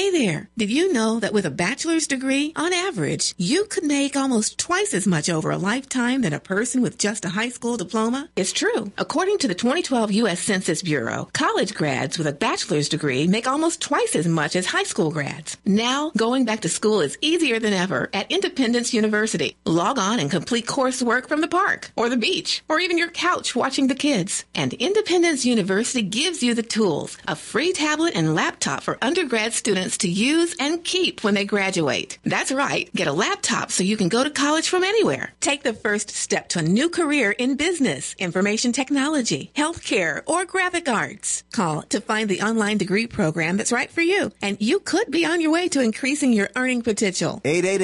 Hey there, did you know that with a bachelor's degree, on average, you could make almost twice as much over a lifetime than a person with just a high school diploma? It's true. According to the 2012 U.S. Census Bureau, college grads with a bachelor's degree make almost twice as much as high school grads. Now, going back to school is easier than ever at Independence University. Log on and complete coursework from the park, or the beach, or even your couch watching the kids. And Independence University gives you the tools, a free tablet and laptop for undergrad students to use and keep when they graduate. That's right. Get a laptop so you can go to college from anywhere. Take the first step to a new career in business, information technology, healthcare, or graphic arts. Call to find the online degree program that's right for you, and you could be on your way to increasing your earning potential.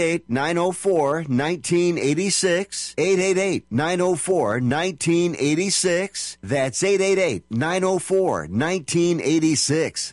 888-904-1986. 888-904-1986. That's 888-904-1986.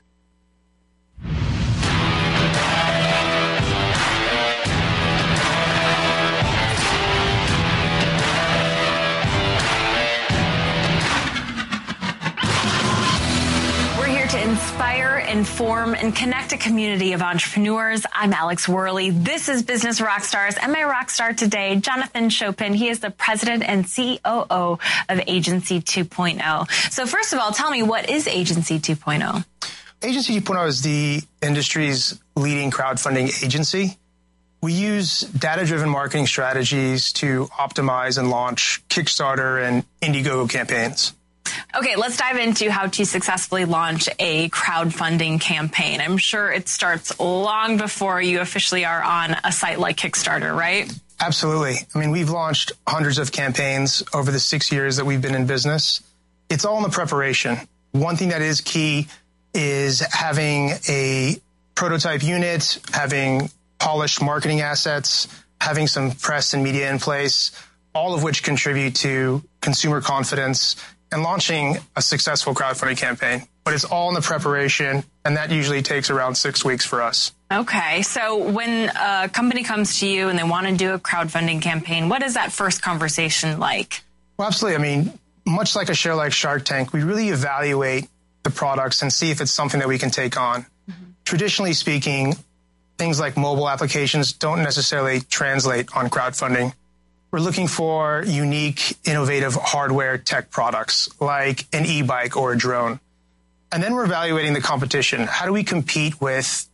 Inspire, inform, and connect a community of entrepreneurs. I'm Alex Worley. This is Business Rockstars, and my rock star today, Jonathan Chopin. He is the president and COO of Agency 2.0. So first of all, tell me, what is Agency 2.0? Agency 2.0 is the industry's leading crowdfunding agency. We use data-driven marketing strategies to optimize and launch Kickstarter and Indiegogo campaigns. Okay, let's dive into how to successfully launch a crowdfunding campaign. I'm sure it starts long before you officially are on a site like Kickstarter, right? Absolutely. I mean, we've launched hundreds of campaigns over the 6 years that we've been in business. It's all in the preparation. One thing that is key is having a prototype unit, having polished marketing assets, having some press and media in place, all of which contribute to consumer confidence and launching a successful crowdfunding campaign. But it's all in the preparation, and that usually takes around 6 weeks for us. Okay, so when a company comes to you and they want to do a crowdfunding campaign, what is that first conversation like? Well, absolutely. I mean, much like a show like Shark Tank, we really evaluate the products and see if it's something that we can take on. Mm-hmm. Traditionally speaking, things like mobile applications don't necessarily translate on crowdfunding. We're looking for unique, innovative hardware tech products like an e-bike or a drone. And then we're evaluating the competition. How do we compete with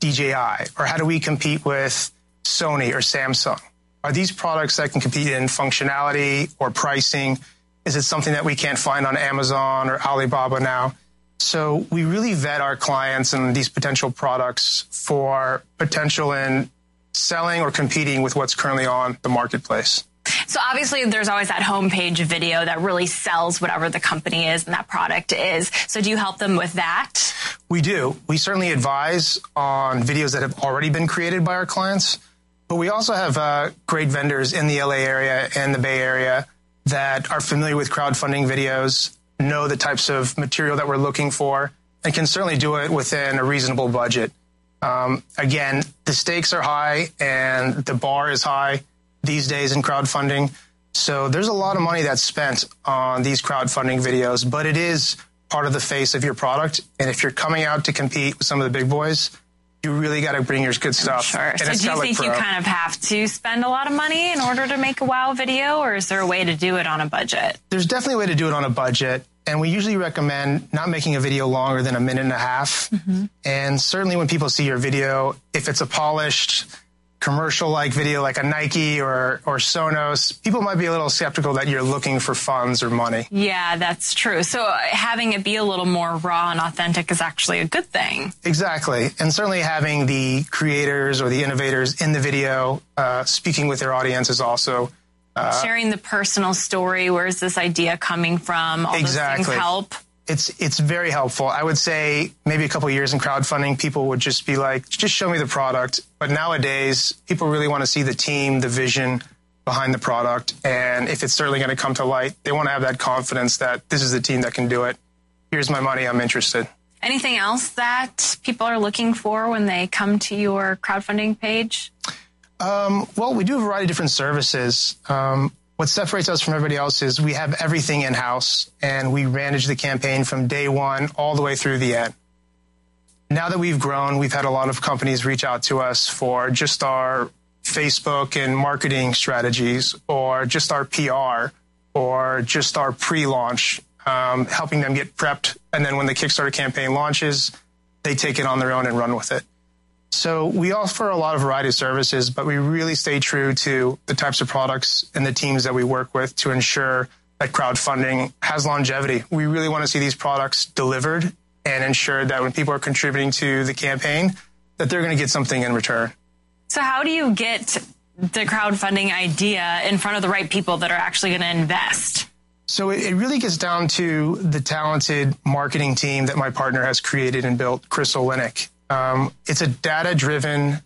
DJI? Or how do we compete with Sony or Samsung? Are these products that can compete in functionality or pricing? Is it something that we can't find on Amazon or Alibaba now? So we really vet our clients and these potential products for potential in selling or competing with what's currently on the marketplace. So obviously there's always that homepage video that really sells whatever the company is and that product is. So do you help them with that? We do. We certainly advise on videos that have already been created by our clients, but we also have great vendors in the LA area and the Bay Area that are familiar with crowdfunding videos, know the types of material that we're looking for, and can certainly do it within a reasonable budget. Again, the stakes are high and the bar is high these days in crowdfunding. So there's a lot of money that's spent on these crowdfunding videos, but it is part of the face of your product. And if you're coming out to compete with some of the big boys, you really got to bring your good stuff. Sure. And so do you think you kind of have to spend a lot of money in order to make a wow video, or is there a way to do it on a budget? There's definitely a way to do it on a budget. And we usually recommend not making a video longer than a minute and a half. Mm-hmm. And certainly when people see your video, if it's a polished commercial-like video like a Nike or Sonos, people might be a little skeptical that you're looking for funds or money. Yeah, that's true. So having it be a little more raw and authentic is actually a good thing. Exactly. And certainly having the creators or the innovators in the video speaking with their audience is also sharing the personal story. Where's this idea coming from? All exactly. Those things help. It's very helpful. I would say maybe a couple of years in crowdfunding, people would just be like, just show me the product. But nowadays, people really want to see the team, the vision behind the product. And if it's certainly going to come to light, they want to have that confidence that this is the team that can do it. Here's my money. I'm interested. Anything else that people are looking for when they come to your crowdfunding page? Well, we do a variety of different services. What separates us from everybody else is we have everything in-house, and we manage the campaign from day one all the way through the end. Now that we've grown, we've had a lot of companies reach out to us for just our Facebook and marketing strategies, or just our PR, or just our pre-launch, helping them get prepped. And then when the Kickstarter campaign launches, they take it on their own and run with it. So we offer a lot of variety of services, but we really stay true to the types of products and the teams that we work with to ensure that crowdfunding has longevity. We really want to see these products delivered and ensure that when people are contributing to the campaign, that they're going to get something in return. So how do you get the crowdfunding idea in front of the right people that are actually going to invest? So it really gets down to the talented marketing team that my partner has created and built, Crystal Linick. It's a data-driven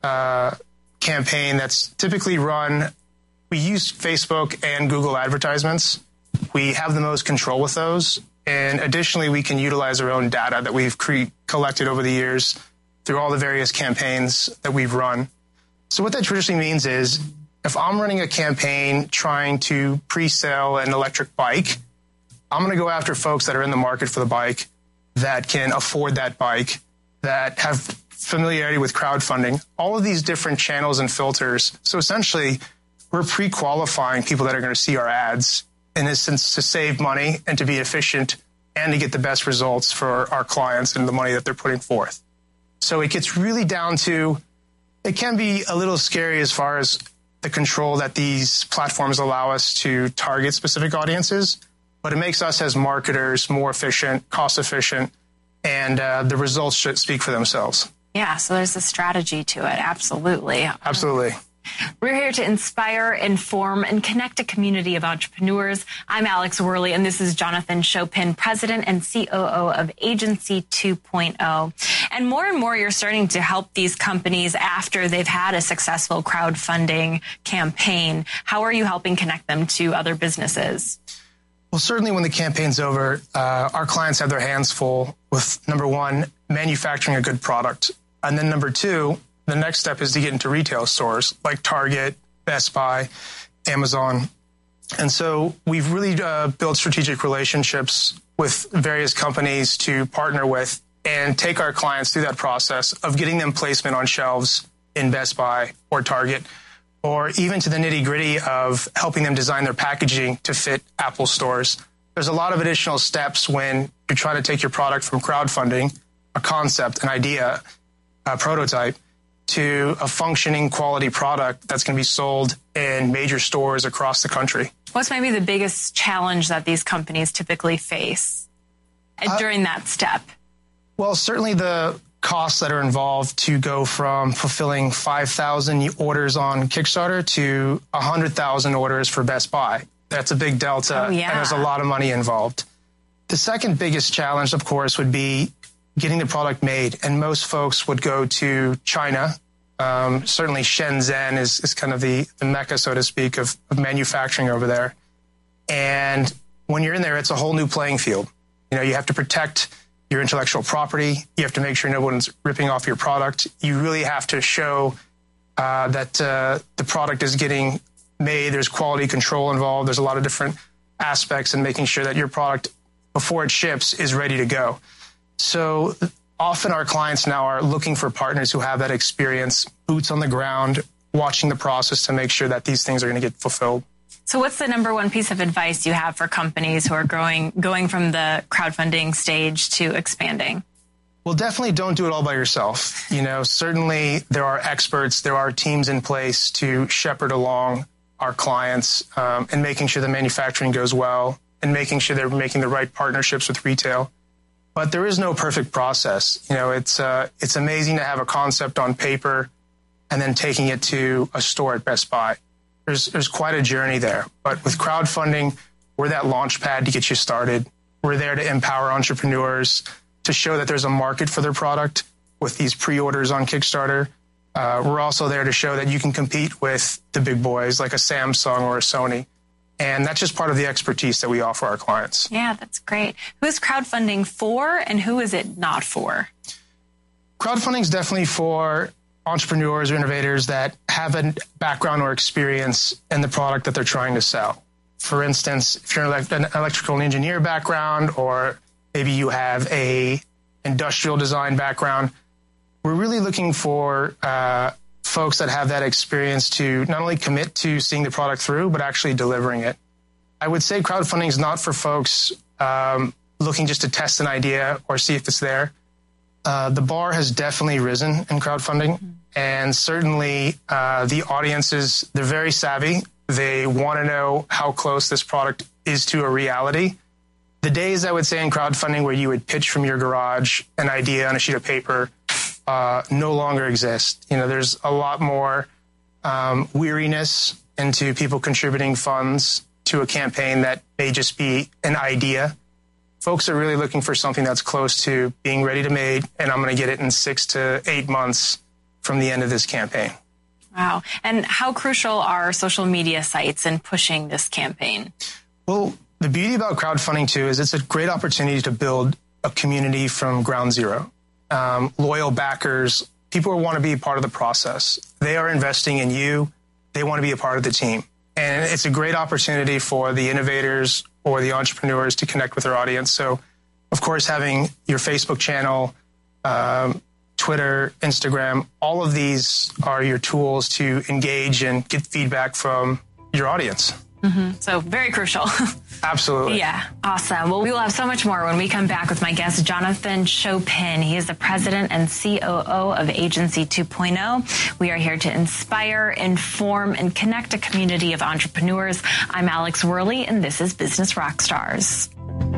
campaign that's typically run. We use Facebook and Google advertisements. We have the most control with those. And additionally, we can utilize our own data that we've collected over the years through all the various campaigns that we've run. So what that traditionally means is if I'm running a campaign trying to pre-sell an electric bike, I'm going to go after folks that are in the market for the bike, that can afford that bike, that have familiarity with crowdfunding, all of these different channels and filters. So essentially, we're pre-qualifying people that are going to see our ads, in a sense, to save money and to be efficient and to get the best results for our clients and the money that they're putting forth. So it gets really down to, it can be a little scary as far as the control that these platforms allow us to target specific audiences, but it makes us as marketers more efficient, cost efficient, and the results should speak for themselves. Yeah, so there's a strategy to it. Absolutely. Absolutely. We're here to inspire, inform, and connect a community of entrepreneurs. I'm Alex Worley, and this is Jonathan Chopin, President and COO of Agency 2.0. And more, you're starting to help these companies after they've had a successful crowdfunding campaign. How are you helping connect them to other businesses? Well, certainly when the campaign's over, our clients have their hands full with, number one, manufacturing a good product. And then number two, the next step is to get into retail stores like Target, Best Buy, Amazon. And so we've really built strategic relationships with various companies to partner with and take our clients through that process of getting them placement on shelves in Best Buy or Target, or even to the nitty-gritty of helping them design their packaging to fit Apple stores. There's a lot of additional steps when you're trying to take your product from crowdfunding, a concept, an idea, a prototype, to a functioning quality product that's going to be sold in major stores across the country. What's maybe the biggest challenge that these companies typically face during that step? Well, certainly the costs that are involved to go from fulfilling 5,000 orders on Kickstarter to 100,000 orders for Best Buy. That's a big delta, and there's a lot of money involved. The second biggest challenge, of course, would be getting the product made. And most folks would go to China. Certainly Shenzhen is kind of the mecca, so to speak, of manufacturing over there. And when you're in there, it's a whole new playing field. You know, you have to protect your intellectual property. You have to make sure no one's ripping off your product. You really have to show that the product is getting made. There's quality control involved. There's a lot of different aspects in making sure that your product, before it ships, is ready to go. So often our clients now are looking for partners who have that experience, boots on the ground, watching the process to make sure that these things are going to get fulfilled. So what's the number one piece of advice you have for companies who are going from the crowdfunding stage to expanding? Well, definitely don't do it all by yourself. You know, certainly there are experts, there are teams in place to shepherd along our clients and making sure the manufacturing goes well and making sure they're making the right partnerships with retail. But there is no perfect process. You know, it's amazing to have a concept on paper and then taking it to a store at Best Buy. There's quite a journey there. But with crowdfunding, we're that launch pad to get you started. We're there to empower entrepreneurs to show that there's a market for their product with these pre-orders on Kickstarter. We're also there to show that you can compete with the big boys like a Samsung or a Sony. And that's just part of the expertise that we offer our clients. Yeah, that's great. Who is crowdfunding for and who is it not for? Crowdfunding is definitely for entrepreneurs or innovators that have a background or experience in the product that they're trying to sell. For instance, if you're an electrical engineer background, or maybe you have a industrial design background. We're really looking for folks that have that experience to not only commit to seeing the product through, but actually delivering it. I would say crowdfunding is not for folks looking just to test an idea or see if it's there. The bar has definitely risen in crowdfunding, and certainly the audiences, they're very savvy. They want to know how close this product is to a reality. The days, I would say, in crowdfunding where you would pitch from your garage an idea on a sheet of paper no longer exist. There's a lot more weariness into people contributing funds to a campaign that may just be an idea. Folks are really looking for something that's close to being ready to made, and I'm going to get it in 6 to 8 months from the end of this campaign. Wow. And how crucial are social media sites in pushing this campaign? Well, the beauty about crowdfunding, too, is it's a great opportunity to build a community from ground zero. Loyal backers, people who want to be part of the process. They are investing in you. They want to be a part of the team. And it's a great opportunity for the innovators or the entrepreneurs to connect with their audience. So, of course, having your Facebook channel, Twitter, Instagram, all of these are your tools to engage and get feedback from your audience. So very crucial. Absolutely. Yeah. Awesome. Well, we will have so much more when we come back with my guest, Jonathan Chopin. He is the president and COO of Agency 2.0. We are here to inspire, inform, and connect a community of entrepreneurs. I'm Alex Worley, and this is Business Rockstars.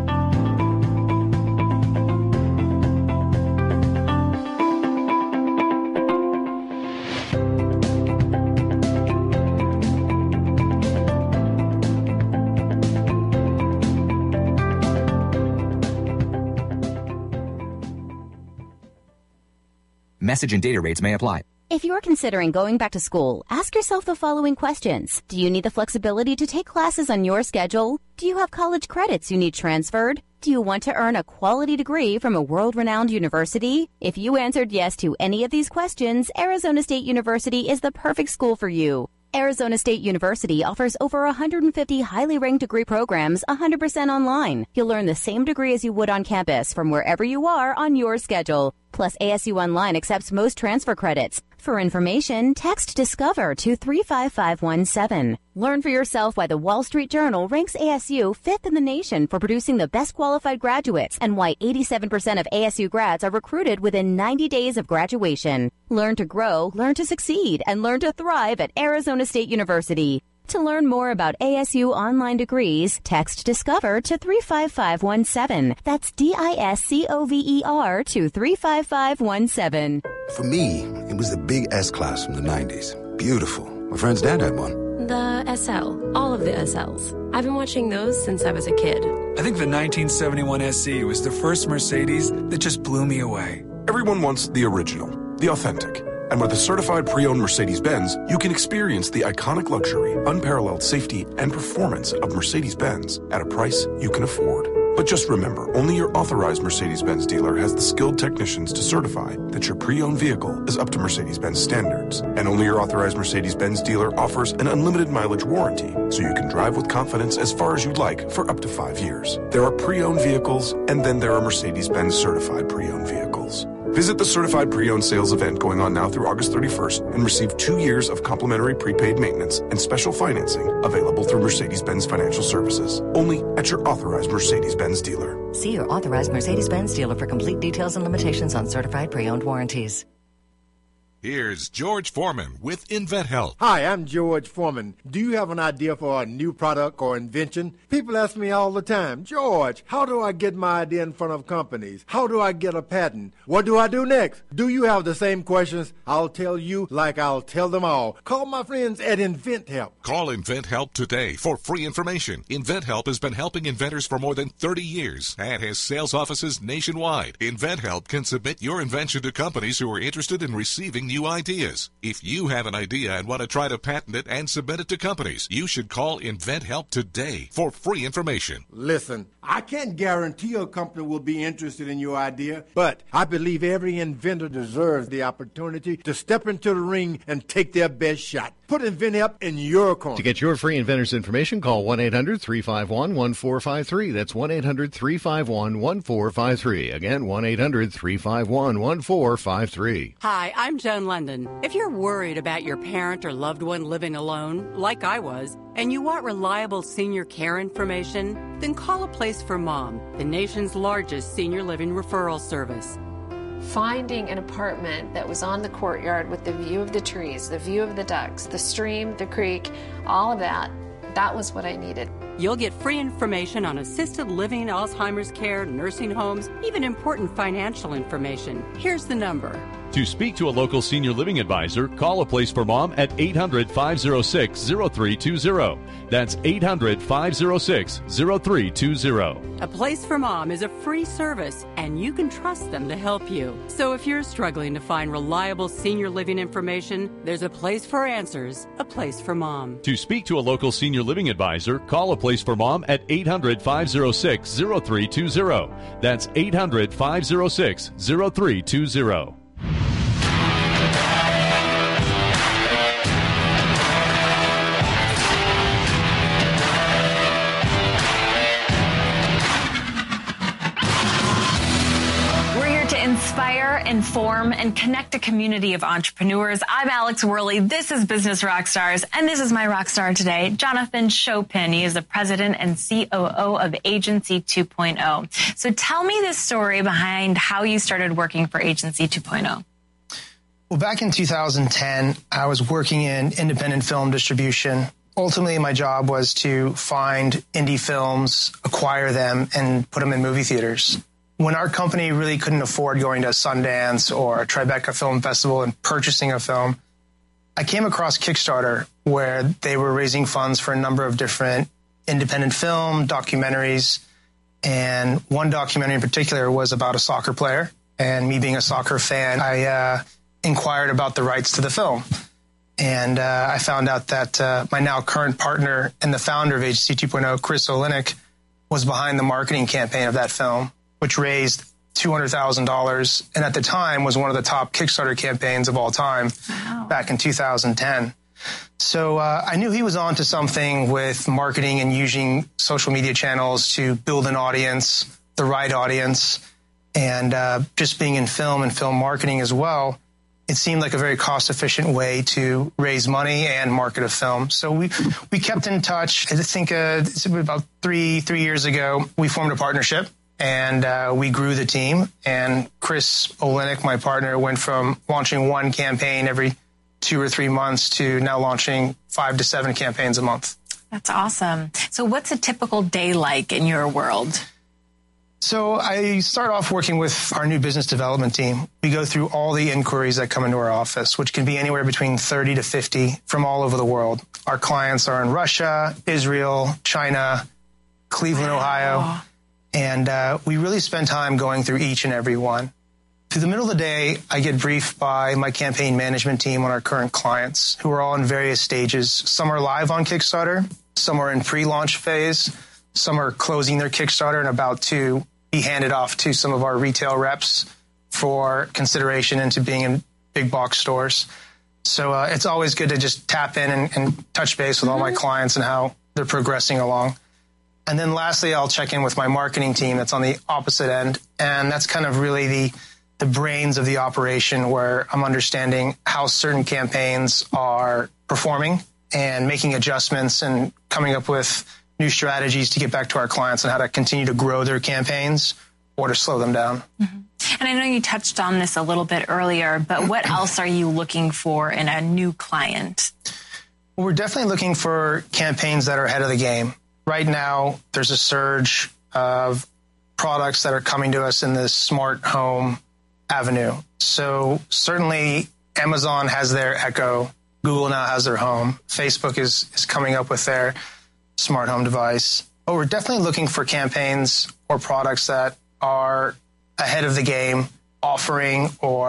Message and data rates may apply. If you're considering going back to school, ask yourself the following questions. Do you need the flexibility to take classes on your schedule? Do you have college credits you need transferred? Do you want to earn a quality degree from a world-renowned university? If you answered yes to any of these questions, Arizona State University is the perfect school for you. Arizona State University offers over 150 highly ranked degree programs 100% online. You'll learn the same degree as you would on campus from wherever you are on your schedule. Plus, ASU Online accepts most transfer credits. For information, text DISCOVER to 35517. Learn for yourself why the Wall Street Journal ranks ASU 5th in the nation for producing the best qualified graduates and why 87% of ASU grads are recruited within 90 days of graduation. Learn to grow, learn to succeed, and learn to thrive at Arizona State University. To learn more about ASU online degrees, text DISCOVER to 35517. That's DISCOVER to 35517. For me, it was the big S-Class from the 90s. Beautiful. My friend's dad had one. The SL. All of the SLs. I've been watching those since I was a kid. I think the 1971 SC was the first Mercedes that just blew me away. Everyone wants the original, the authentic. And with a certified pre-owned Mercedes-Benz, you can experience the iconic luxury, unparalleled safety, and performance of Mercedes-Benz at a price you can afford. But just remember, only your authorized Mercedes-Benz dealer has the skilled technicians to certify that your pre-owned vehicle is up to Mercedes-Benz standards. And only your authorized Mercedes-Benz dealer offers an unlimited mileage warranty, so you can drive with confidence as far as you'd like for up to 5 years. There are pre-owned vehicles, and then there are Mercedes-Benz certified pre-owned vehicles. Visit the certified pre-owned sales event going on now through August 31st and receive 2 years of complimentary prepaid maintenance and special financing available through Mercedes-Benz Financial Services. Only at your authorized Mercedes-Benz dealer. See your authorized Mercedes-Benz dealer for complete details and limitations on certified pre-owned warranties. Here's George Foreman with InventHelp. Hi, I'm George Foreman. Do you have an idea for a new product or invention? People ask me all the time, George, how do I get my idea in front of companies? How do I get a patent? What do I do next? Do you have the same questions? I'll tell you like I'll tell them all. Call my friends at InventHelp. Call InventHelp today for free information. InventHelp has been helping inventors for more than 30 years and has sales offices nationwide. InventHelp can submit your invention to companies who are interested in receiving new ideas. If you have an idea and want to try to patent it and submit it to companies, you should call InventHelp today for free information. Listen, I can't guarantee a company will be interested in your idea, but I believe every inventor deserves the opportunity to step into the ring and take their best shot. Put InventHelp in your corner. To get your free inventor's information, call 1-800-351-1453. That's 1-800-351-1453. Again, 1-800-351-1453. Hi, I'm Joan London. If you're worried about your parent or loved one living alone, like I was, and you want reliable senior care information, then call A Place for Mom, the nation's largest senior living referral service. Finding an apartment that was on the courtyard with the view of the trees, the view of the ducks, the stream, the creek, all of that was what I needed. You'll get free information on assisted living, Alzheimer's care, nursing homes, even important financial information. Here's the number. To speak to a local senior living advisor, call A Place for Mom at 800-506-0320. That's 800-506-0320. A Place for Mom is a free service, and you can trust them to help you. So if you're struggling to find reliable senior living information, there's a place for answers, A Place for Mom. To speak to a local senior living advisor, call A Place for Mom at 800-506-0320. That's 800-506-0320. Inspire, inform, and connect a community of entrepreneurs. I'm Alex Worley. This is Business Rockstars, and this is my rock star today, Jonathan Chopin. He is the president and COO of Agency 2.0. So tell me the story behind how you started working for Agency 2.0. Well, back in 2010, I was working in independent film distribution. Ultimately, my job was to find indie films, acquire them, and put them in movie theaters. When our company really couldn't afford going to Sundance or Tribeca Film Festival and purchasing a film, I came across Kickstarter, where they were raising funds for a number of different independent film documentaries. And one documentary in particular was about a soccer player. And me being a soccer fan, I inquired about the rights to the film. And I found out that my now current partner and the founder of Agency 2.0, Chris Olenek, was behind the marketing campaign of that film, which raised $200,000, and at the time was one of the top Kickstarter campaigns of all time. Wow. Back in 2010. So I knew he was onto something with marketing and using social media channels to build an audience, the right audience, and just being in film and film marketing as well. It seemed like a very cost-efficient way to raise money and market a film. So we kept in touch. I think it's about three years ago, we formed a partnership. And we grew the team. And Chris Olenek, my partner, went from launching one campaign every 2 or 3 months to now launching 5 to 7 campaigns a month. That's awesome. So what's a typical day like in your world? So I start off working with our new business development team. We go through all the inquiries that come into our office, which can be anywhere between 30 to 50 from all over the world. Our clients are in Russia, Israel, China, Cleveland, Ohio. And we really spend time going through each and every one. Through the middle of the day, I get briefed by my campaign management team on our current clients, who are all in various stages. Some are live on Kickstarter, some are in pre-launch phase, some are closing their Kickstarter and about to be handed off to some of our retail reps for consideration into being in big box stores. So it's always good to just tap in and touch base with all my clients and how they're progressing along. And then lastly, I'll check in with my marketing team that's on the opposite end. And that's kind of really the brains of the operation, where I'm understanding how certain campaigns are performing and making adjustments and coming up with new strategies to get back to our clients and how to continue to grow their campaigns or to slow them down. Mm-hmm. And I know you touched on this a little bit earlier, but what else are you looking for in a new client? Well, we're definitely looking for campaigns that are ahead of the game. Right now, there's a surge of products that are coming to us in this smart home avenue. So certainly Amazon has their Echo. Google now has their Home. Facebook is coming up with their smart home device. But we're definitely looking for campaigns or products that are ahead of the game, offering or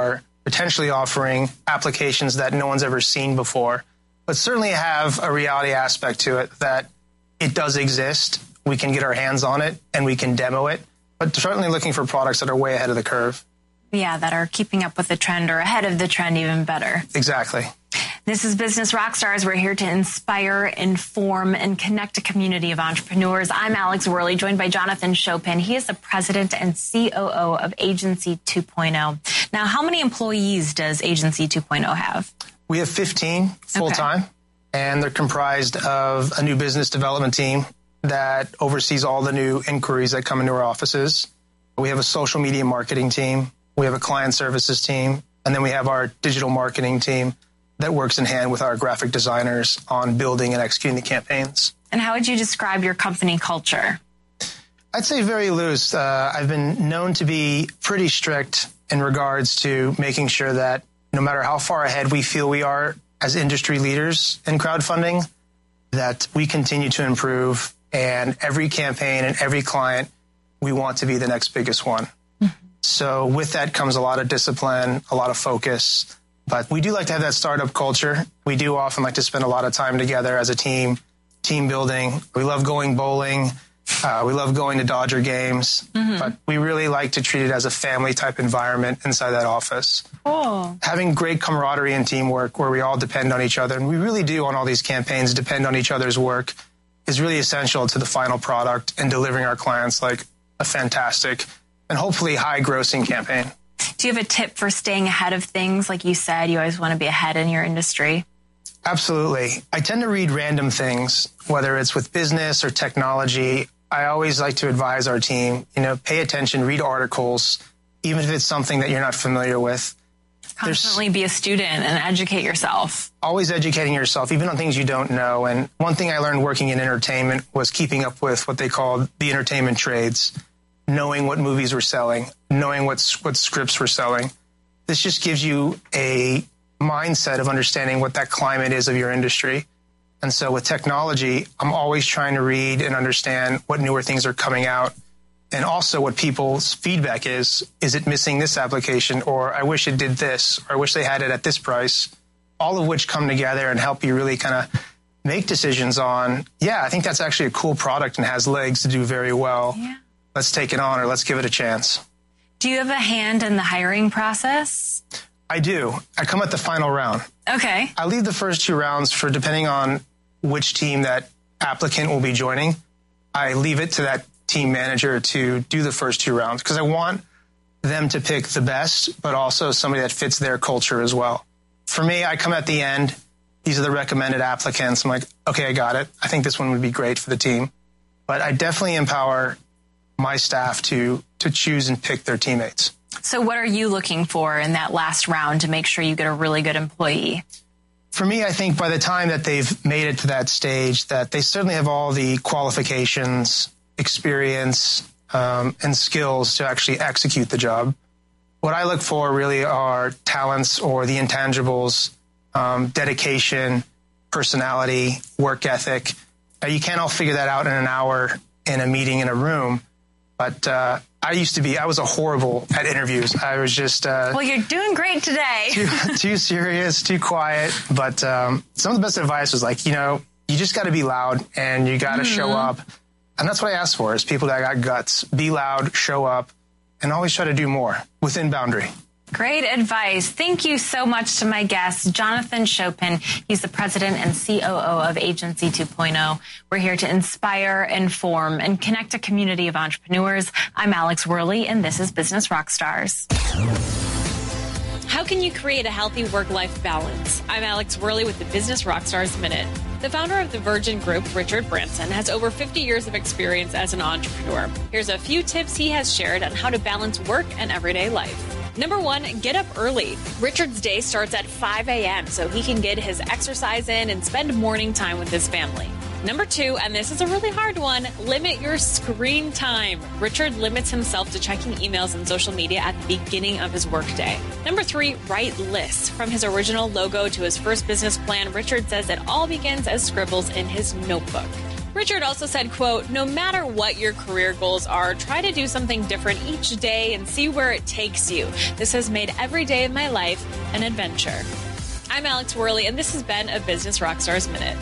potentially offering applications that no one's ever seen before, but certainly have a reality aspect to it that it does exist. We can get our hands on it and we can demo it, but certainly looking for products that are way ahead of the curve. Yeah, that are keeping up with the trend or ahead of the trend even better. Exactly. This is Business Rockstars. We're here to inspire, inform, and connect a community of entrepreneurs. I'm Alex Worley, joined by Jonathan Chopin. He is the president and COO of Agency 2.0. Now, how many employees does Agency 2.0 have? We have 15 full-time, and they're comprised of a new business development team that oversees all the new inquiries that come into our offices. We have a social media marketing team. We have a client services team. And then we have our digital marketing team that works in hand with our graphic designers on building and executing the campaigns. And how would you describe your company culture? I'd say very loose. I've been known to be pretty strict in regards to making sure that no matter how far ahead we feel we are as industry leaders in crowdfunding, that we continue to improve. And every campaign and every client, we want to be the next biggest one. So with that comes a lot of discipline, a lot of focus. But we do like to have that startup culture. We do often like to spend a lot of time together as a team building. We love going bowling. We love going to Dodger games. But we really like to treat it as a family type environment inside that office. Oh. Having great camaraderie and teamwork where we all depend on each other. And we really do on all these campaigns depend on each other's work is really essential to the final product and delivering our clients like a fantastic and hopefully high grossing campaign. Do you have a tip for staying ahead of things? Like you said, you always want to be ahead in your industry. Absolutely. I tend to read random things, whether it's with business or technology. I always like to advise our team, pay attention, read articles, even if it's something that you're not familiar with. Constantly be a student and educate yourself. Always educating yourself, even on things you don't know. And one thing I learned working in entertainment was keeping up with what they called the entertainment trades, knowing what movies were selling, knowing what scripts were selling. This just gives you a mindset of understanding what that climate is of your industry. And so with technology, I'm always trying to read and understand what newer things are coming out. And also what people's feedback is it missing this application? Or I wish it did this, or I wish they had it at this price, all of which come together and help you really kind of make decisions on, I think that's actually a cool product and has legs to do very well. Yeah. Let's take it on or let's give it a chance. Do you have a hand in the hiring process? I do. I come at the final round. Okay. I leave the first 2 rounds for depending on which team that applicant will be joining. I leave it to that team manager to do the first 2 rounds because I want them to pick the best, but also somebody that fits their culture as well. For me, I come at the end. These are the recommended applicants. I'm like, okay, I got it. I think this one would be great for the team. But I definitely empower my staff to choose and pick their teammates. So what are you looking for in that last round to make sure you get a really good employee? For me, I think by the time that they've made it to that stage, that they certainly have all the qualifications, experience, and skills to actually execute the job. What I look for really are talents or the intangibles, dedication, personality, work ethic. Now, you can't all figure that out in an hour in a meeting in a room, but I was horrible at interviews. I was just... well, you're doing great today. too serious, too quiet. But some of the best advice was like, you just got to be loud and you got to show up. And that's what I ask for is people that got guts. Be loud, show up, and always try to do more within boundary. Great advice. Thank you so much to my guest, Jonathan Chopin. He's the president and COO of Agency 2.0. We're here to inspire, inform, and connect a community of entrepreneurs. I'm Alex Worley, and this is Business Rockstars. How can you create a healthy work-life balance? I'm Alex Worley with the Business Rockstars Minute. The founder of the Virgin Group, Richard Branson, has over 50 years of experience as an entrepreneur. Here's a few tips he has shared on how to balance work and everyday life. Number 1, get up early. Richard's day starts at 5 a.m. so he can get his exercise in and spend morning time with his family. Number 2, and this is a really hard one, limit your screen time. Richard limits himself to checking emails and social media at the beginning of his workday. Number 3, write lists. From his original logo to his first business plan, Richard says it all begins as scribbles in his notebook. Richard also said, quote, no matter what your career goals are, try to do something different each day and see where it takes you. This has made every day of my life an adventure. I'm Alex Worley, and this has been a Business Rockstars Minute.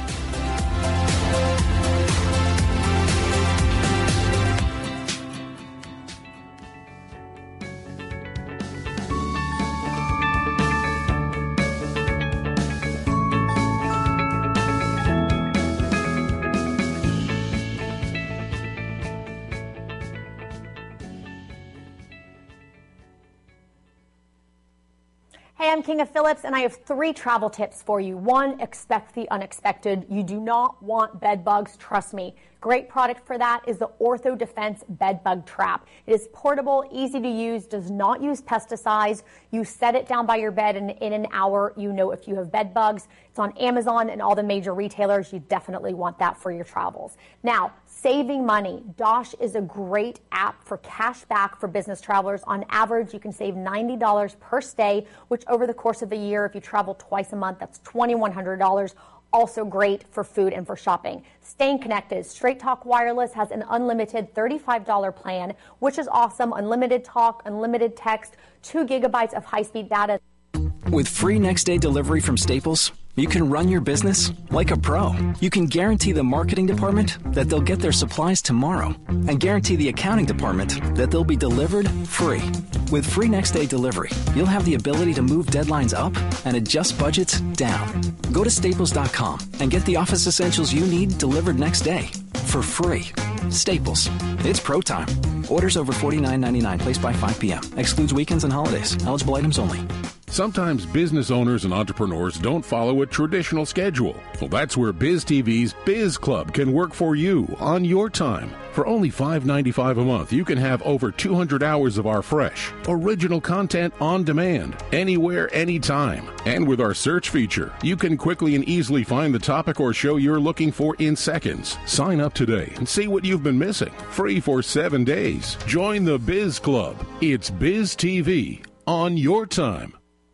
Hey, I'm Kinga Phillips, and I have 3 travel tips for you. 1, expect the unexpected. You do not want bed bugs, trust me. Great product for that is the Ortho Defense Bed Bug Trap. It is portable, easy to use, does not use pesticides. You set it down by your bed, and in an hour, you know if you have bed bugs. It's on Amazon and all the major retailers. You definitely want that for your travels. Now, saving money. Dosh is a great app for cash back for business travelers. On average, you can save $90 per stay, which over the course of a year, if you travel twice a month, that's $2,100. Also great for food and for shopping. Staying connected. Straight Talk Wireless has an unlimited $35 plan, which is awesome. Unlimited talk, unlimited text, 2 gigabytes of high-speed data. With free next-day delivery from Staples, you can run your business like a pro. You can guarantee the marketing department that they'll get their supplies tomorrow and guarantee the accounting department that they'll be delivered free. With free next-day delivery, you'll have the ability to move deadlines up and adjust budgets down. Go to Staples.com and get the office essentials you need delivered next day for free. Staples. It's pro time. Orders over $49.99 placed by 5 p.m. Excludes weekends and holidays. Eligible items only. Sometimes business owners and entrepreneurs don't follow a traditional schedule. Well, that's where BizTV's Biz Club can work for you on your time. For only $5.95 a month, you can have over 200 hours of our fresh, original content on demand, anywhere, anytime. And with our search feature, you can quickly and easily find the topic or show you're looking for in seconds. Sign up today and see what you've been missing. Free for 7 days. Join the Biz Club. It's BizTV on your time.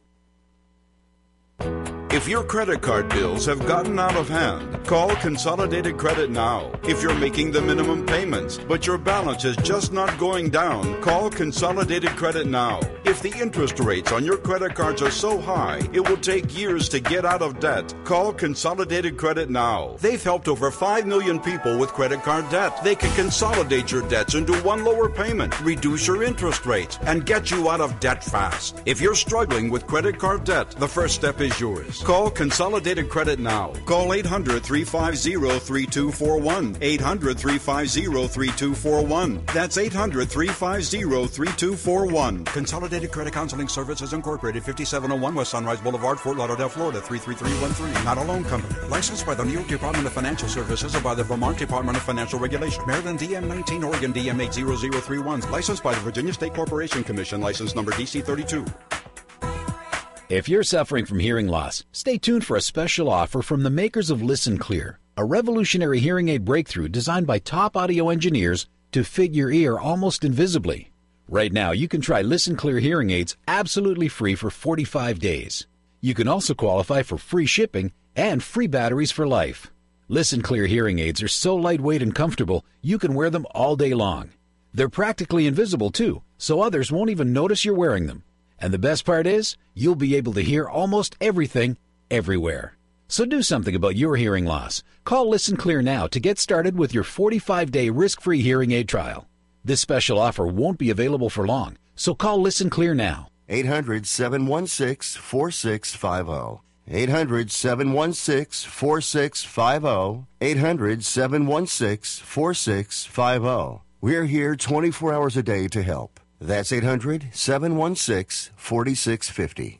If your credit card bills have gotten out of hand, call Consolidated Credit now. If you're making the minimum payments, but your balance is just not going down, call Consolidated Credit now. If the interest rates on your credit cards are so high, it will take years to get out of debt, call Consolidated Credit now. They've helped over 5 million people with credit card debt. They can consolidate your debts into one lower payment, reduce your interest rates, and get you out of debt fast. If you're struggling with credit card debt, the first step is yours. Call Consolidated Credit now. Call 800-350-3241. 800-350-3241. That's 800-350-3241. Consolidated Credit Counseling Services Incorporated, 5701 West Sunrise Boulevard, Fort Lauderdale, Florida, 33313. Not a loan company. Licensed by the New York Department of Financial Services or by the Vermont Department of Financial Regulation. Maryland DM 19, Oregon DM 80031. Licensed by the Virginia State Corporation Commission. License number DC 32. If you're suffering from hearing loss, stay tuned for a special offer from the makers of Listen Clear, a revolutionary hearing aid breakthrough designed by top audio engineers to fit your ear almost invisibly. Right now, you can try Listen Clear hearing aids absolutely free for 45 days. You can also qualify for free shipping and free batteries for life. Listen Clear hearing aids are so lightweight and comfortable, you can wear them all day long. They're practically invisible, too, so others won't even notice you're wearing them. And the best part is, you'll be able to hear almost everything, everywhere. So do something about your hearing loss. Call Listen Clear now to get started with your 45-day risk-free hearing aid trial. This special offer won't be available for long, so call Listen Clear now. 800-716-4650. 800-716-4650. 800-716-4650. We're here 24 hours a day to help. That's 800-716-4650.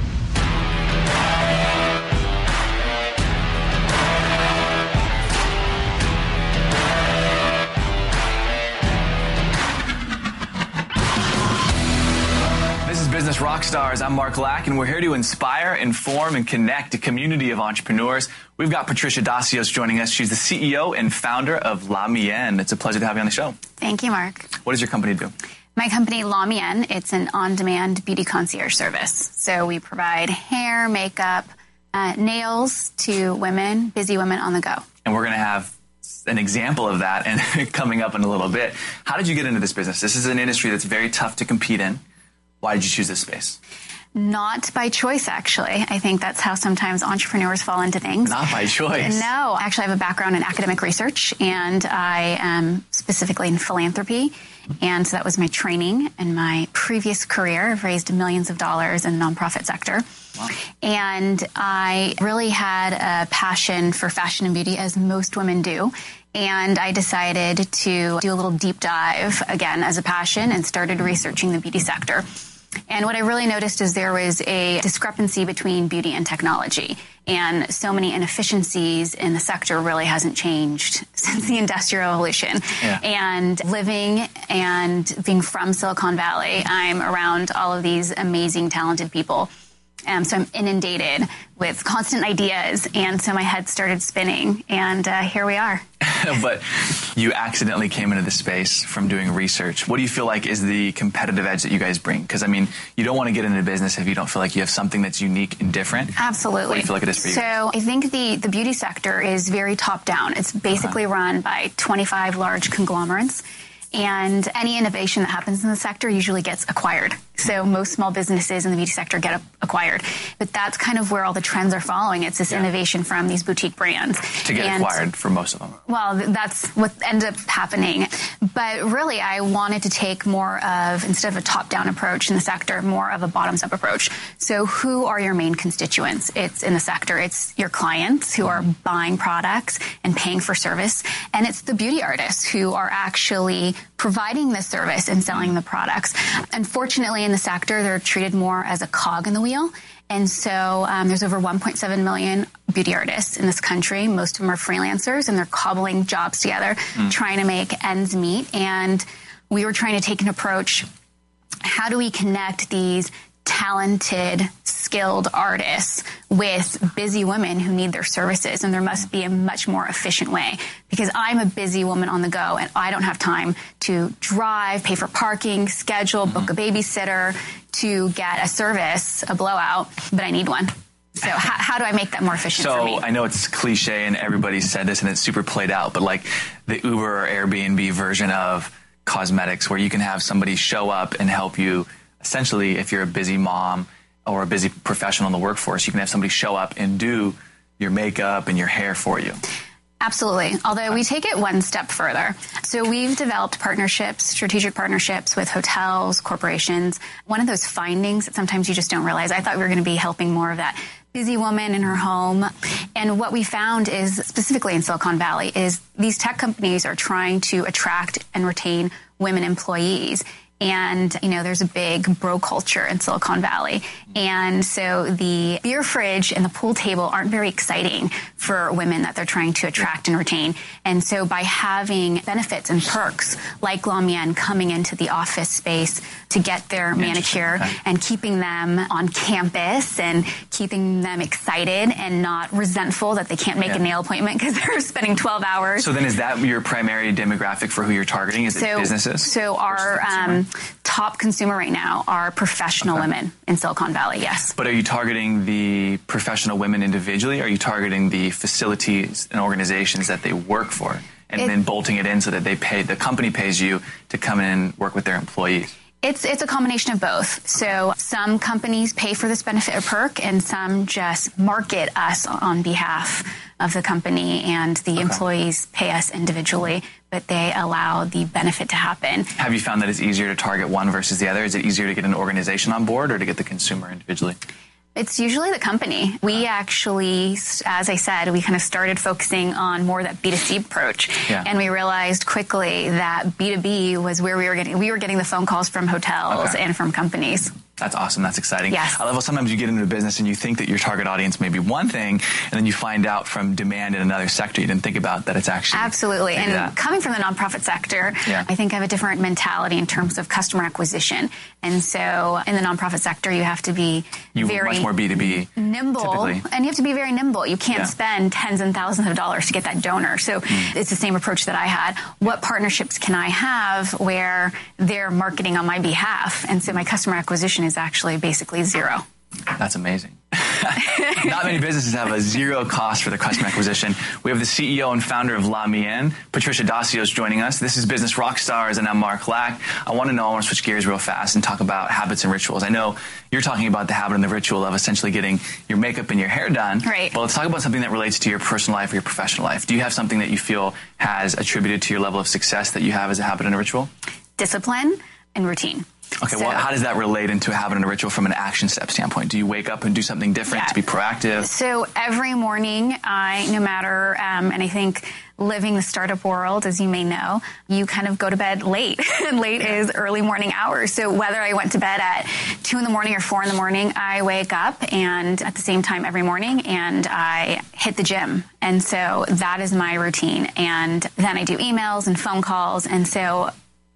This is Business Rockstars. I'm Mark Lack, and we're here to inspire, inform, and connect a community of entrepreneurs. We've got Patricia Dacios joining us. She's the CEO and founder of La Mienne. It's a pleasure to have you on the show. Thank you, Mark. What does your company do? My company, La Mienne, it's an on-demand beauty concierge service. So we provide hair, makeup, nails to women, busy women on the go. And we're going to have an example of that and coming up in a little bit. How did you get into this business? This is an industry that's very tough to compete in. Why did you choose this space? Not by choice, actually. I think that's how sometimes entrepreneurs fall into things. Not by choice. No. Actually, I have a background in academic research, and I am specifically in philanthropy. And so that was my training in my previous career. I've raised millions of dollars in the nonprofit sector. Wow. And I really had a passion for fashion and beauty, as most women do. And I decided to do a little deep dive, again, as a passion, and started researching the beauty sector. And what I really noticed is there was a discrepancy between beauty and technology. And so many inefficiencies in the sector really hasn't changed since the Industrial Revolution. Yeah. And living and being from Silicon Valley, I'm around all of these amazing, talented people. So I'm inundated with constant ideas, and so my head started spinning, and here we are. But you accidentally came into the space from doing research. What do you feel like is the competitive edge that you guys bring? Because, I mean, you don't want to get into business if you don't feel like you have something that's unique and different. Absolutely. What do you feel like it is for you? So I think the beauty sector is very top-down. It's basically run by 25 large conglomerates. And any innovation that happens in the sector usually gets acquired. So most small businesses in the beauty sector get acquired. But that's kind of where all the trends are following. It's this innovation from these boutique brands. To get acquired for most of them. Well, that's what ends up happening. But really, I wanted to take more of, instead of a top-down approach in the sector, more of a bottoms-up approach. So who are your main constituents? It's in the sector. It's your clients who are buying products and paying for service. And it's the beauty artists who are actually providing the service and selling the products. Unfortunately, in the sector, they're treated more as a cog in the wheel. And so there's over 1.7 million beauty artists in this country. Most of them are freelancers, and they're cobbling jobs together, trying to make ends meet. And we were trying to take an approach. How do we connect these talented, skilled artists with busy women who need their services? And there must be a much more efficient way, because I'm a busy woman on the go and I don't have time to drive, pay for parking, schedule, book a babysitter to get a service, a blowout, but I need one. So how do I make that more efficient for me? So I know it's cliche and everybody said this and it's super played out, but like the Uber or Airbnb version of cosmetics, where you can have somebody show up and help you. Essentially, if you're a busy mom or a busy professional in the workforce, you can have somebody show up and do your makeup and your hair for you. Absolutely. Although we take it one step further. So we've developed partnerships, strategic partnerships with hotels, corporations. One of those findings that sometimes you just don't realize, I thought we were going to be helping more of that busy woman in her home. And what we found is, specifically in Silicon Valley, is these tech companies are trying to attract and retain women employees. And, you know, there's a big bro culture in Silicon Valley. And so the beer fridge and the pool table aren't very exciting for women that they're trying to attract and retain. And so by having benefits and perks like La Mienne coming into the office space to get their manicure and keeping them on campus and keeping them excited and not resentful that they can't make a nail appointment because they're spending 12 hours. So then is that your primary demographic for who you're targeting? Is it businesses? So our top consumer right now are professional women in Silicon Valley, yes. But are you targeting the professional women individually? Or are you targeting the facilities and organizations that they work for and then bolting it in so that the company pays you to come in and work with their employees? It's a combination of both. So some companies pay for this benefit or perk, and some just market us on behalf of the company, and the employees pay us individually, but they allow the benefit to happen. Have you found that it's easier to target one versus the other? Is it easier to get an organization on board or to get the consumer individually? It's usually the company. We actually, as I said, we kind of started focusing on more that B2C approach. Yeah. And we realized quickly that B2B was where we were getting the phone calls from hotels and from companies. That's awesome. That's exciting. Yes. I love how sometimes you get into a business and you think that your target audience may be one thing, and then you find out from demand in another sector you didn't think about that it's actually absolutely. And coming from the nonprofit sector, I think I have a different mentality in terms of customer acquisition. And so in the nonprofit sector, you have to be much more B2B, nimble, typically. And you have to be very nimble. You can't spend tens and thousands of dollars to get that donor. So it's the same approach that I had. What partnerships can I have where they're marketing on my behalf? And so my customer acquisition is actually basically zero. That's amazing. Not many businesses have a zero cost for their customer acquisition. We have the CEO and founder of La Mienne, Patricia Dacio, is joining us. This is Business Rockstars, and I'm Mark Lack. I want to switch gears real fast and talk about habits and rituals. I know you're talking about the habit and the ritual of essentially getting your makeup and your hair done. Right. But let's talk about something that relates to your personal life or your professional life. Do you have something that you feel has attributed to your level of success that you have as a habit and a ritual? Discipline and routine. Okay, well, how does that relate into a habit and a ritual from an action step standpoint? Do you wake up and do something different to be proactive? So every morning, no matter, and I think living the startup world, as you may know, you kind of go to bed late. And late is early morning hours. So whether I went to bed at 2 in the morning or 4 in the morning, I wake up and at the same time every morning and I hit the gym. And so that is my routine. And then I do emails and phone calls. And so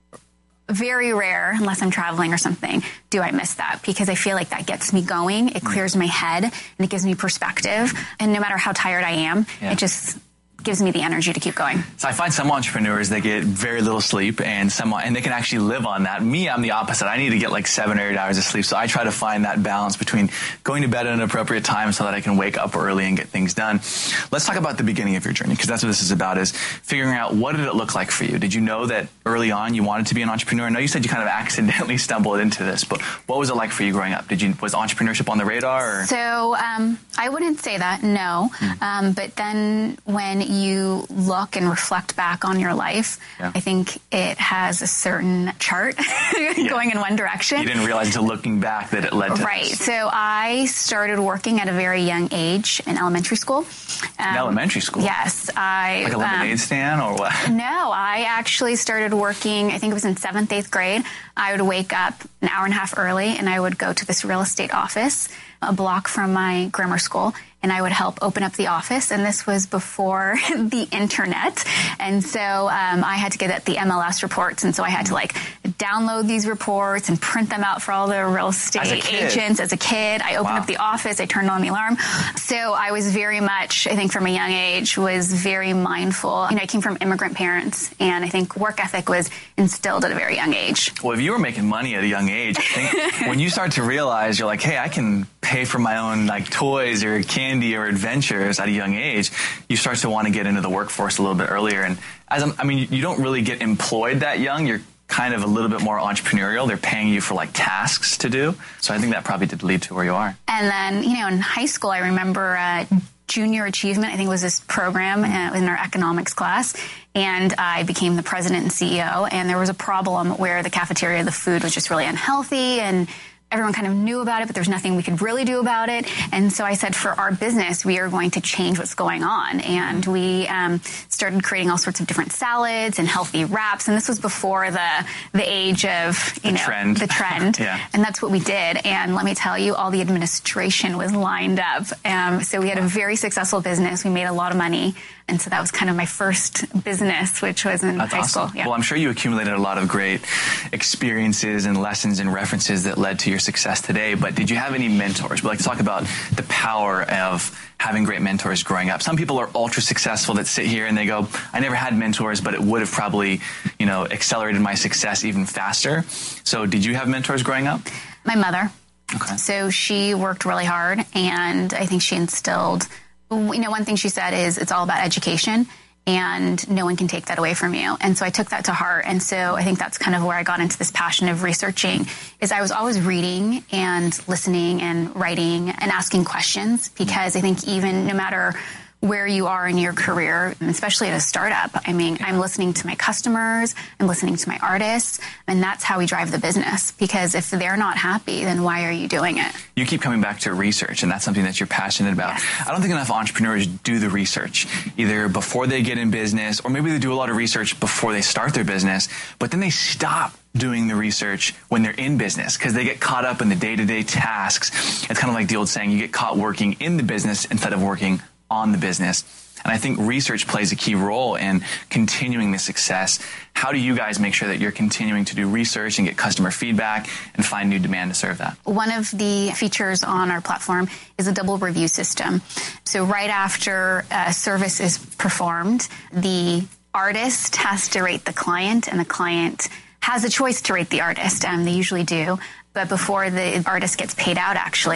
very rare, unless I'm traveling or something, do I miss that, because I feel like that gets me going. It clears my head and it gives me perspective. And no matter how tired I am, it just gives me the energy to keep going. So I find some entrepreneurs, they get very little sleep and they can actually live on that. Me, I'm the opposite. I need to get like 7 or 8 hours of sleep. So I try to find that balance between going to bed at an appropriate time so that I can wake up early and get things done. Let's talk about the beginning of your journey, because that's what this is about, is figuring out what did it look like for you? Did you know that early on you wanted to be an entrepreneur? I know you said you kind of accidentally stumbled into this, but what was it like for you growing up? Was entrepreneurship on the radar? Or? So I wouldn't say that, no. But then when you look and reflect back on your life, I think it has a certain chart going in one direction. You didn't realize until looking back that it led to Right. this. So I started working at a very young age in elementary school. In elementary school? Yes. Like a lemonade stand or what? No, I actually started working, I think it was in 7th, 8th grade. I would wake up an hour and a half early and I would go to this real estate office a block from my grammar school, and I would help open up the office. And this was before the internet. And so I had to get the MLS reports. And so I had to download these reports and print them out for all the real estate agents. As a kid, I opened up the office. I turned on the alarm. So I was very much, I think from a young age, was very mindful. I came from immigrant parents, and I think work ethic was instilled at a very young age. Well, if you were making money at a young age, I think when you start to realize you're like, hey, I can pay for my own toys or candy or adventures at a young age, you start to want to get into the workforce a little bit earlier. And you don't really get employed that young. You're kind of a little bit more entrepreneurial. They're paying you for tasks to do. So I think that probably did lead to where you are. And then, in high school, I remember Junior Achievement, I think was this program in our economics class. And I became the president and CEO. And there was a problem where the cafeteria, the food was just really unhealthy, and everyone kind of knew about it, but there's nothing we could really do about it. And so I said, for our business, we are going to change what's going on. And we started creating all sorts of different salads and healthy wraps. And this was before the age of, the trend. Yeah. And that's what we did. And let me tell you, all the administration was lined up. So we had a very successful business. We made a lot of money. And so that was kind of my first business, which was in high school. Yeah. Well, I'm sure you accumulated a lot of great experiences and lessons and references that led to your success today. But did you have any mentors? We like to talk about the power of having great mentors growing up. Some people are ultra successful that sit here and they go, I never had mentors, but it would have probably, accelerated my success even faster. So did you have mentors growing up? My mother. Okay. So she worked really hard, and I think she instilled, one thing she said is it's all about education, and no one can take that away from you. And so I took that to heart. And so I think that's kind of where I got into this passion of researching, is I was always reading and listening and writing and asking questions, because I think even no matter where you are in your career, especially at a startup, I'm listening to my customers, I'm listening to my artists, and that's how we drive the business. Because if they're not happy, then why are you doing it? You keep coming back to research, and that's something that you're passionate about. Yes. I don't think enough entrepreneurs do the research, either before they get in business, or maybe they do a lot of research before they start their business, but then they stop doing the research when they're in business because they get caught up in the day-to-day tasks. It's kind of like the old saying, you get caught working in the business instead of working on the business. And I think research plays a key role in continuing the success. How do you guys make sure that you're continuing to do research and get customer feedback and find new demand to serve that? One of the features on our platform is a double review system. So right after a service is performed, the artist has to rate the client, and the client has a choice to rate the artist. They usually do. But before the artist gets paid out, actually,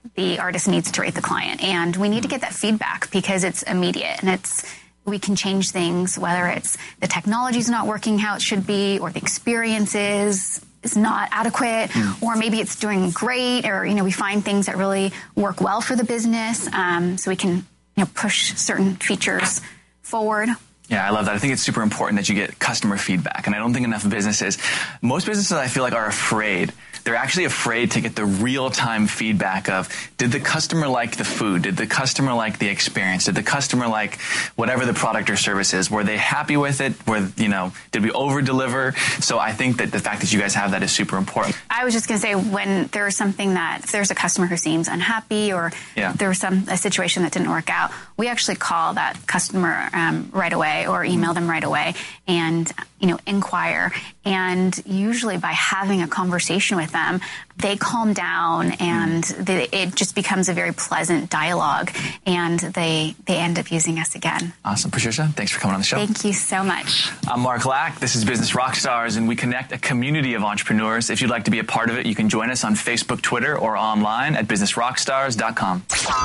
the artist needs to rate the client. And we need to get that feedback because it's immediate and we can change things, whether it's the technology's not working how it should be, or the experience is not adequate, or maybe it's doing great, or, we find things that really work well for the business. So we can, push certain features forward. Yeah, I love that. I think it's super important that you get customer feedback. And I don't think most businesses I feel like are afraid. They're actually afraid to get the real-time feedback of, did the customer like the food? Did the customer like the experience? Did the customer like whatever the product or service is? Were they happy with it? Did we over-deliver? So I think that the fact that you guys have that is super important. I was just going to say, when there's something if there's a customer who seems unhappy, or there was a situation that didn't work out, we actually call that customer right away, or email them right away and, inquire. And usually by having a conversation with them, they calm down and it just becomes a very pleasant dialogue, and they end up using us again. Awesome. Patricia, thanks for coming on the show. Thank you so much. I'm Mark Lack. This is Business Rockstars, and we connect a community of entrepreneurs. If you'd like to be a part of it, you can join us on Facebook, Twitter, or online at businessrockstars.com.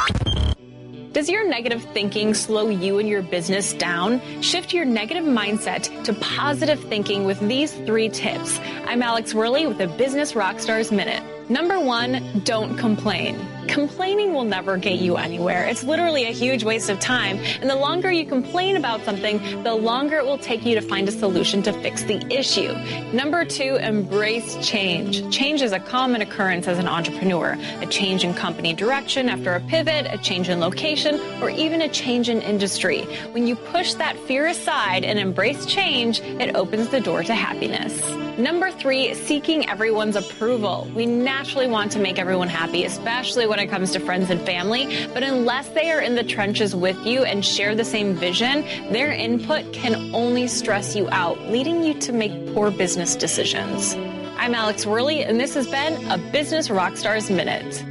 Does your negative thinking slow you and your business down? Shift your negative mindset to positive thinking with these 3 tips. I'm Alex Worley with the Business Rockstars Minute. Number 1, don't complain. Complaining will never get you anywhere. It's literally a huge waste of time. And the longer you complain about something, the longer it will take you to find a solution to fix the issue. Number 2, embrace change. Change is a common occurrence as an entrepreneur. A change in company direction after a pivot, a change in location, or even a change in industry. When you push that fear aside and embrace change, it opens the door to happiness. Number 3, seeking everyone's approval. We naturally want to make everyone happy, especially when it comes to friends and family, but unless they are in the trenches with you and share the same vision, their input can only stress you out, leading you to make poor business decisions. I'm Alex Worley, and this has been a Business Rockstars Minute.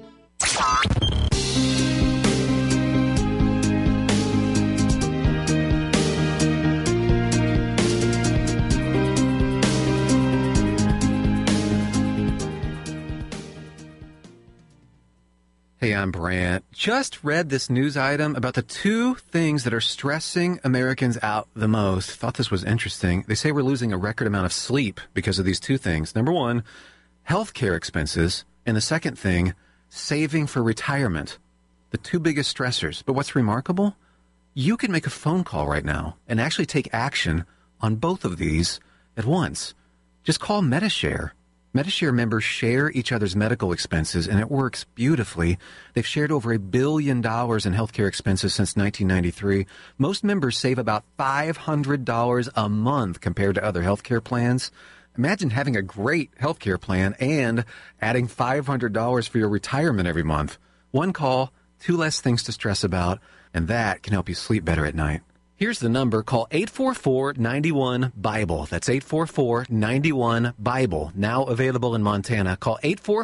Hey, I'm Brant. Just read this news item about the 2 things that are stressing Americans out the most. Thought this was interesting. They say we're losing a record amount of sleep because of these 2 things. Number 1, healthcare expenses. And the second thing, saving for retirement. The 2 biggest stressors. But what's remarkable? You can make a phone call right now and actually take action on both of these at once. Just call Medi-Share. Medi-Share members share each other's medical expenses, and it works beautifully. They've shared over $1 billion in healthcare expenses since 1993. Most members save about $500 a month compared to other healthcare plans. Imagine having a great healthcare plan and adding $500 for your retirement every month. 1 call, 2 less things to stress about, and that can help you sleep better at night. Here's the number. Call 844-91-BIBLE. That's 844-91-BIBLE. Now available in Montana. Call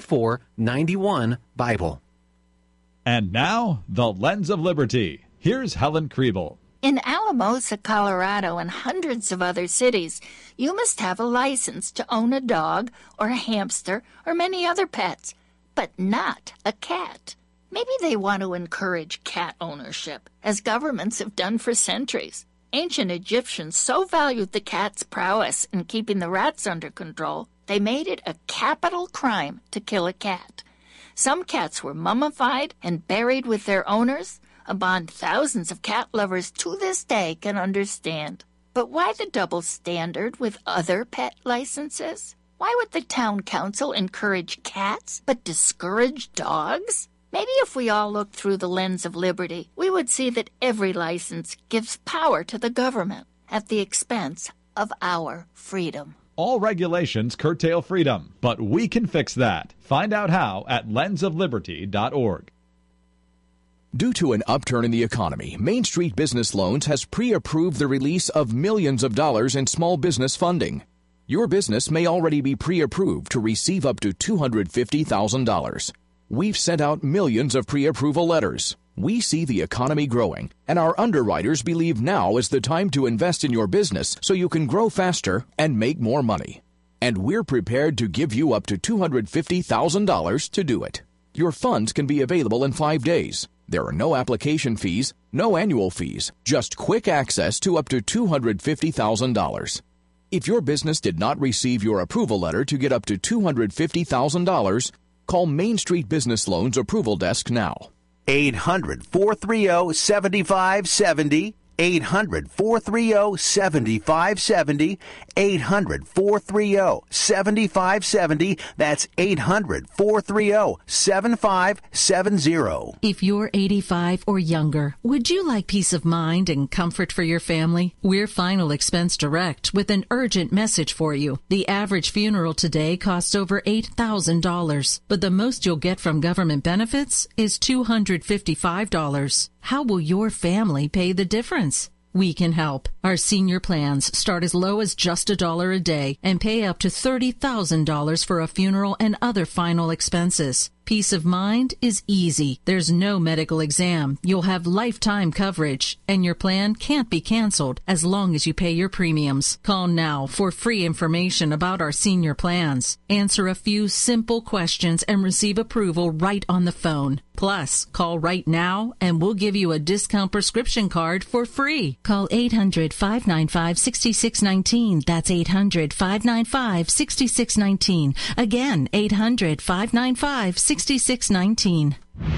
844-91-BIBLE. And now, the Lens of Liberty. Here's Helen Kriebel. In Alamosa, Colorado, and hundreds of other cities, you must have a license to own a dog or a hamster or many other pets, but not a cat. Maybe they want to encourage cat ownership, as governments have done for centuries. Ancient Egyptians so valued the cat's prowess in keeping the rats under control, they made it a capital crime to kill a cat. Some cats were mummified and buried with their owners, a bond thousands of cat lovers to this day can understand. But why the double standard with other pet licenses? Why would the town council encourage cats but discourage dogs? Maybe if we all looked through the lens of liberty, we would see that every license gives power to the government at the expense of our freedom. All regulations curtail freedom, but we can fix that. Find out how at lensofliberty.org. Due to an upturn in the economy, Main Street Business Loans has pre-approved the release of millions of dollars in small business funding. Your business may already be pre-approved to receive up to $250,000. We've sent out millions of pre-approval letters. We see the economy growing, and our underwriters believe now is the time to invest in your business so you can grow faster and make more money. And we're prepared to give you up to $250,000 to do it. Your funds can be available in 5 days. There are no application fees, no annual fees, just quick access to up to $250,000. If your business did not receive your approval letter to get up to $250,000, call Main Street Business Loans Approval Desk now. 800-430-7570. 800-430-7570. 800-430-7570. That's 800-430-7570. If you're 85 or younger, would you like peace of mind and comfort for your family? We're Final Expense Direct with an urgent message for you. The average funeral today costs over $8,000, but the most you'll get from government benefits is $255. How will your family pay the difference? We can help. Our senior plans start as low as just $1 a day and pay up to $30,000 for a funeral and other final expenses. Peace of mind is easy. There's no medical exam. You'll have lifetime coverage, and your plan can't be canceled as long as you pay your premiums. Call now for free information about our senior plans. Answer a few simple questions and receive approval right on the phone. Plus, call right now and we'll give you a discount prescription card for free. Call 800-595-6619. That's 800-595-6619. Again, 800-595-6619. 6619.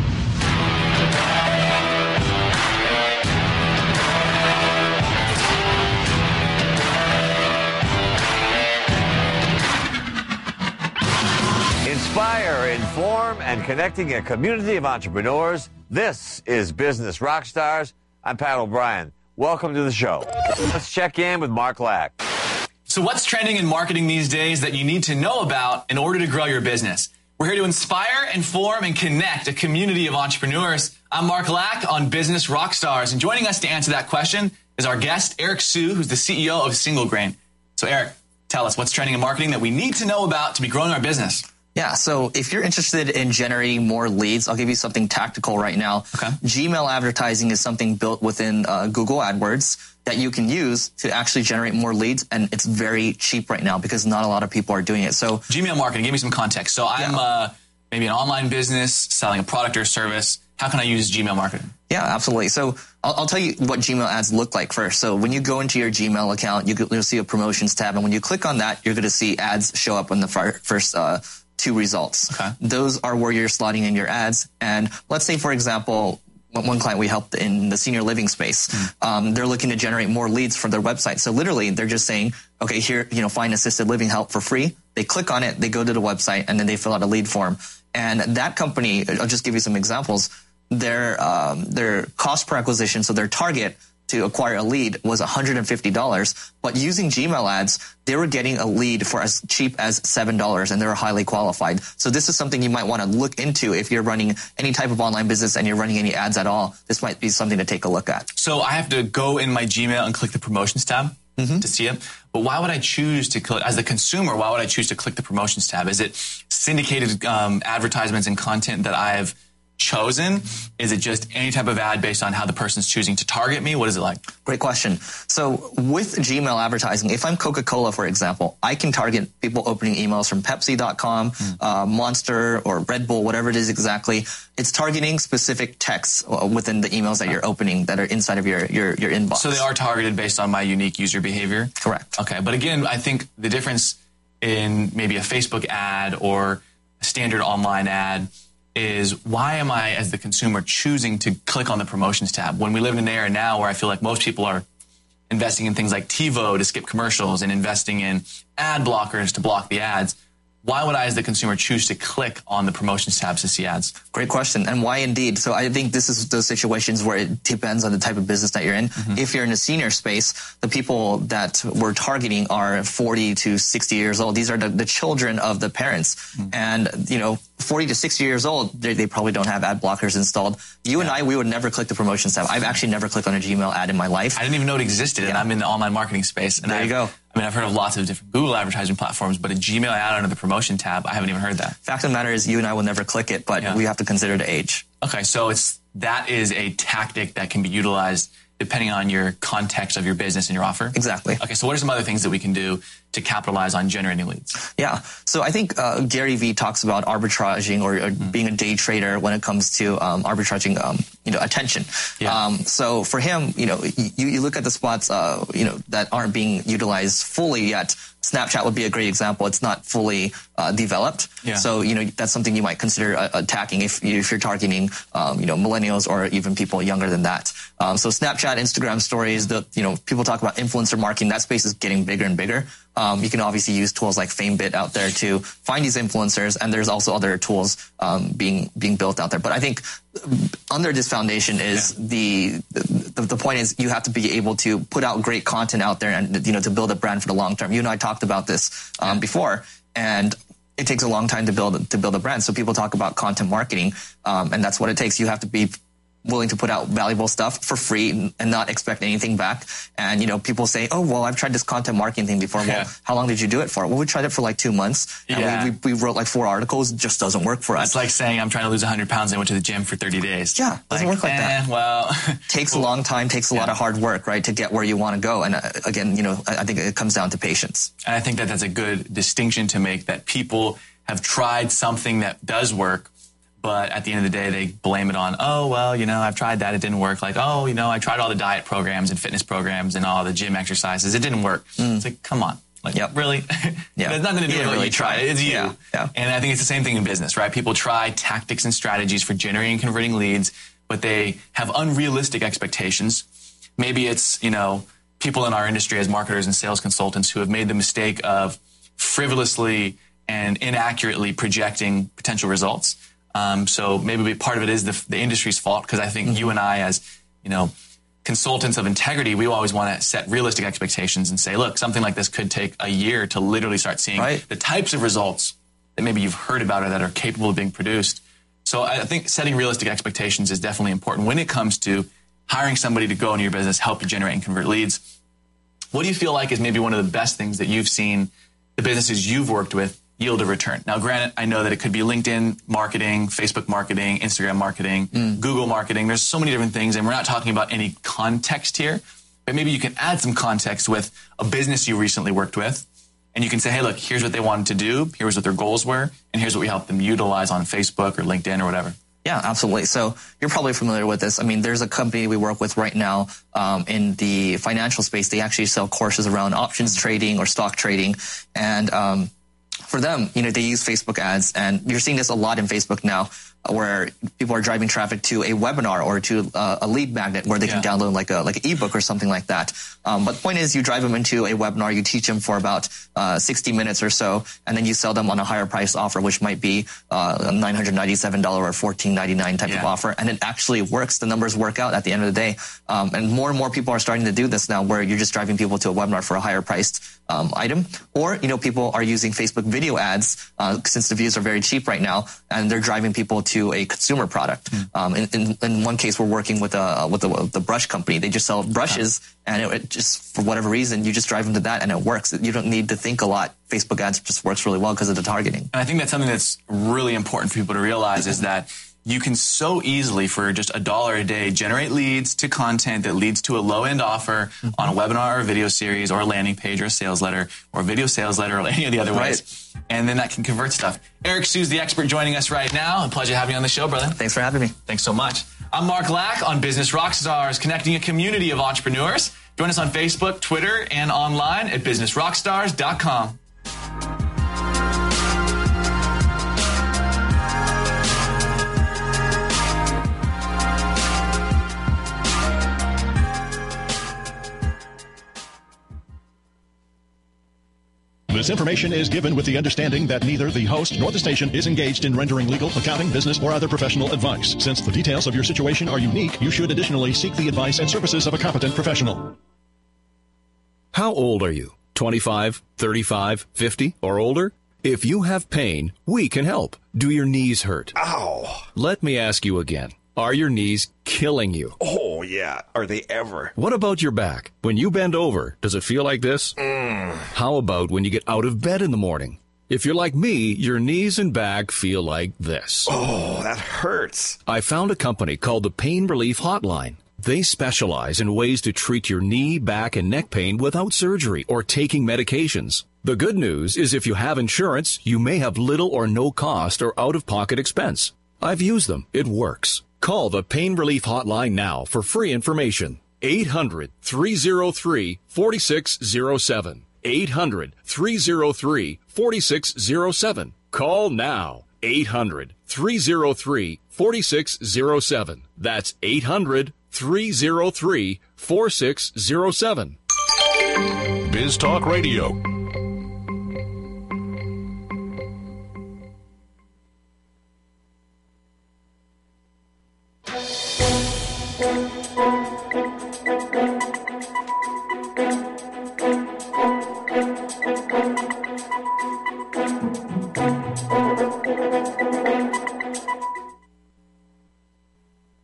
Inspire, inform, and connecting a community of entrepreneurs. This is Business Rockstars. I'm Pat O'Brien. Welcome to the show. Let's check in with Mark Lack. So what's trending in marketing these days that you need to know about in order to grow your business? We're here to inspire, inform, and connect a community of entrepreneurs. I'm Mark Lack on Business Rockstars, and joining us to answer that question is our guest, Eric Siu, who's the CEO of Single Grain. So Eric, tell us what's trending in marketing that we need to know about to be growing our business. Yeah, so if you're interested in generating more leads, I'll give you something tactical right now. Okay. Gmail advertising is something built within Google AdWords that you can use to actually generate more leads, and it's very cheap right now because not a lot of people are doing it. So Gmail marketing, give me some context. So I'm maybe an online business selling a product or service. How can I use Gmail marketing? Yeah, absolutely. So I'll tell you what Gmail ads look like first. So when you go into your Gmail account, you'll see a promotions tab, and when you click on that, you're going to see ads show up on the first two results. Okay. Those are where you're slotting in your ads. And let's say, for example, one client we helped in the senior living space, they're looking to generate more leads from their website. So literally they're just saying, okay, here, find assisted living help for free. They click on it, they go to the website, and then they fill out a lead form. And that company, I'll just give you some examples. Their cost per acquisition, so their target to acquire a lead was $150, but using Gmail ads, they were getting a lead for as cheap as $7, and they were highly qualified. So this is something you might want to look into if you're running any type of online business and you're running any ads at all. This might be something to take a look at. So I have to go in my Gmail and click the promotions tab to see it. But why would I choose to click, as the consumer, why would I choose to click the promotions tab? Is it syndicated advertisements and content that I've chosen? Is it just any type of ad based on how the person's choosing to target me? What is it like? Great question. So with Gmail advertising, if I'm Coca-Cola, for example, I can target people opening emails from Pepsi.com, Monster, or Red Bull, whatever it is exactly. It's targeting specific texts within the emails that you're opening that are inside of your inbox. So they are targeted based on my unique user behavior? Correct. Okay. But again, I think the difference in maybe a Facebook ad or a standard online ad is why am I, as the consumer, choosing to click on the promotions tab when we live in an era now where I feel like most people are investing in things like TiVo to skip commercials and investing in ad blockers to block the ads? Why would I, as the consumer, choose to click on the promotions tabs to see ads? Great question. And why indeed? So I think this is those situations where it depends on the type of business that you're in. If you're in a senior space, the people that we're targeting are 40 to 60 years old. These are the children of the parents. And, 40 to 60 years old, they probably don't have ad blockers installed. You and I, we would never click the promotions tab. I've actually never clicked on a Gmail ad in my life. I didn't even know it existed, and I'm in the online marketing space. And there you go. I mean, I've heard of lots of different Google advertising platforms, but a Gmail ad under the promotion tab, I haven't even heard that. Fact of the matter is, you and I will never click it, but we have to consider the age. Okay, so that is a tactic that can be utilized depending on your context of your business and your offer? Exactly. Okay, so what are some other things that we can do to capitalize on generating leads? Yeah, so I think Gary Vee talks about arbitraging or being a day trader when it comes to arbitraging, attention. Yeah. So for him, you look at the spots, that aren't being utilized fully yet. Snapchat would be a great example. It's not fully developed. Yeah. So, that's something you might consider attacking if you're targeting, millennials or even people younger than that. So Snapchat, Instagram stories, people talk about influencer marketing. That space is getting bigger and bigger. You can obviously use tools like FameBit out there to find these influencers, and there's also other tools being built out there. But I think under this foundation is the point is you have to be able to put out great content out there and to build a brand for the long term. You and I talked about this before, and it takes a long time to build a brand. So people talk about content marketing, and that's what it takes. You have to be willing to put out valuable stuff for free and not expect anything back. And, people say, oh, well, I've tried this content marketing thing before. Well, how long did you do it for? Well, we tried it for like 2 months. And we wrote like 4 articles. It just doesn't work for us. It's like saying I'm trying to lose 100 pounds and I went to the gym for 30 days. Yeah, doesn't work like that. Well, takes a long time, takes a lot of hard work, right, to get where you want to go. And again, I think it comes down to patience. And I think that's a good distinction to make, that people have tried something that does work, but at the end of the day, they blame it on, oh, well, I've tried that. It didn't work. Like, oh, I tried all the diet programs and fitness programs and all the gym exercises. It didn't work. It's like, come on. Like, really? It's not going to do what you try. It's you. Yeah. And I think it's the same thing in business, right? People try tactics and strategies for generating and converting leads, but they have unrealistic expectations. Maybe it's, people in our industry as marketers and sales consultants who have made the mistake of frivolously and inaccurately projecting potential results. So maybe part of it is the industry's fault, because I think you and I, as consultants of integrity, we always want to set realistic expectations and say, look, something like this could take a year to literally start seeing the types of results that maybe you've heard about or that are capable of being produced. So I think setting realistic expectations is definitely important when it comes to hiring somebody to go into your business, help you generate and convert leads. What do you feel like is maybe one of the best things that you've seen the businesses you've worked with yield a return? Now, granted, I know that it could be LinkedIn marketing, Facebook marketing, Instagram marketing, Google marketing. There's so many different things, and we're not talking about any context here, but maybe you can add some context with a business you recently worked with, and you can say, hey, look, here's what they wanted to do, here's what their goals were, and here's what we helped them utilize on Facebook or LinkedIn or whatever. Yeah, absolutely. So you're probably familiar with this. I mean, there's a company we work with right now in the financial space. They actually sell courses around options trading or stock trading, and for them, they use Facebook ads, and you're seeing this a lot in Facebook now, where people are driving traffic to a webinar or to a lead magnet where they can download like an ebook or something like that. But the point is, you drive them into a webinar, you teach them for about 60 minutes or so, and then you sell them on a higher price offer, which might be a $997 or $1,499 type of offer, and it actually works. The numbers work out at the end of the day, and more people are starting to do this now, where you're just driving people to a webinar for a higher priced item, or people are using Facebook video ads since the views are very cheap right now, and they're driving people to a consumer product. In one case, we're working with the brush company. They just sell brushes, and it just, for whatever reason, you just drive them to that, and it works. You don't need to think a lot. Facebook ads just works really well because of the targeting. And I think that's something that's really important for people to realize, is that you can so easily, for just $1 a day, generate leads to content that leads to a low-end offer on a webinar or a video series or a landing page or a sales letter or a video sales letter or any of the other ways. And then that can convert stuff. Eric Siu's the expert joining us right now. A pleasure having you on the show, brother. Thanks for having me. Thanks so much. I'm Mark Lack on Business Rockstars, connecting a community of entrepreneurs. Join us on Facebook, Twitter, and online at businessrockstars.com. This information is given with the understanding that neither the host nor the station is engaged in rendering legal, accounting, business, or other professional advice. Since the details of your situation are unique, you should additionally seek the advice and services of a competent professional. How old are you? 25, 35, 50, or older? If you have pain, we can help. Do your knees hurt? Ow! Let me ask you again. Are your knees killing you? Oh, yeah. Are they ever? What about your back? When you bend over, does it feel like this? How about when you get out of bed in the morning? If you're like me, your knees and back feel like this. Oh, that hurts. I found a company called the Pain Relief Hotline. They specialize in ways to treat your knee, back, and neck pain without surgery or taking medications. The good news is if you have insurance, you may have little or no cost or out-of-pocket expense. I've used them. It works. Call the Pain Relief Hotline now for free information. 800-303-4607. 800-303-4607. Call now. 800-303-4607. That's 800-303-4607. Biz Talk Radio.